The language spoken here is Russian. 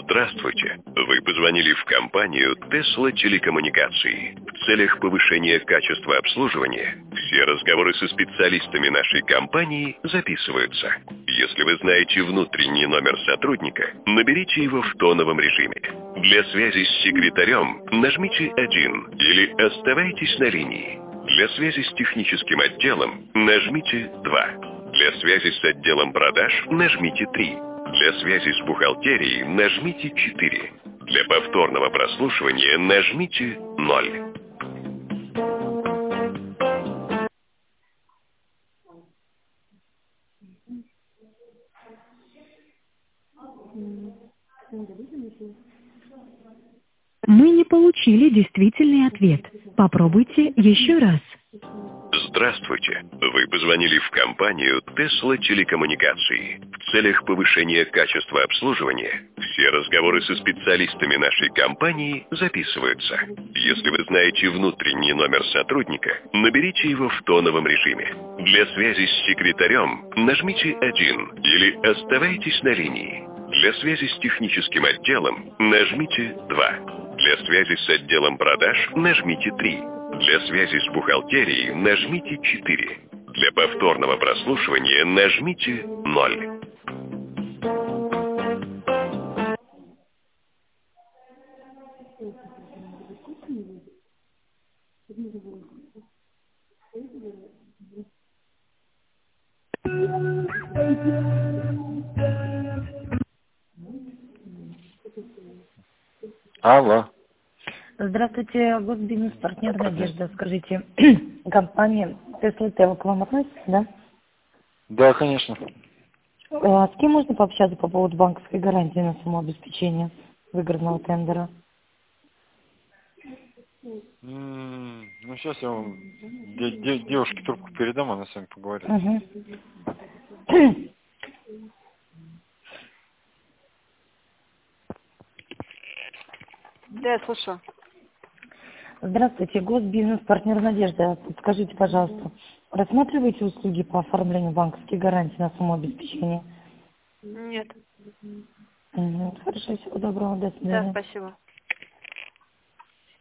Здравствуйте. Вы позвонили в компанию Tesla Телекоммуникации. В целях повышения качества обслуживания все разговоры со специалистами нашей компании записываются. Если вы знаете внутренний номер сотрудника, наберите его в тоновом режиме. Для связи с секретарем нажмите 1 или оставайтесь на линии. Для связи с техническим отделом нажмите 2. Для связи с отделом продаж нажмите 3. Для связи с бухгалтерией нажмите 4. Для повторного прослушивания нажмите 0. Мы не получили действительный ответ. Попробуйте еще раз. Здравствуйте. Вы позвонили в компанию Tesla Телекоммуникации. В целях повышения качества обслуживания все разговоры со специалистами нашей компании записываются. Если вы знаете внутренний номер сотрудника, наберите его в тоновом режиме. Для связи с секретарем нажмите 1 или оставайтесь на линии. Для связи с техническим отделом нажмите 2. Для связи с отделом продаж нажмите 3. Для связи с бухгалтерией нажмите 4. Для повторного прослушивания нажмите 0. Алло. Здравствуйте, госбизнес-партнер Надежда. Скажите, компания Tesla Tel к вам относится, да? Да, конечно. А с кем можно пообщаться по поводу банковской гарантии на самообеспечение выигранного тендера? Ну, сейчас я вам девушке трубку передам, она с вами поговорит. Да, я слушаю. Здравствуйте, госбизнес-партнер Надежда. Подскажите, пожалуйста, рассматриваете услуги по оформлению банковских гарантий на самообеспечение? Нет. Хорошо, всего доброго, до свидания. Да, спасибо.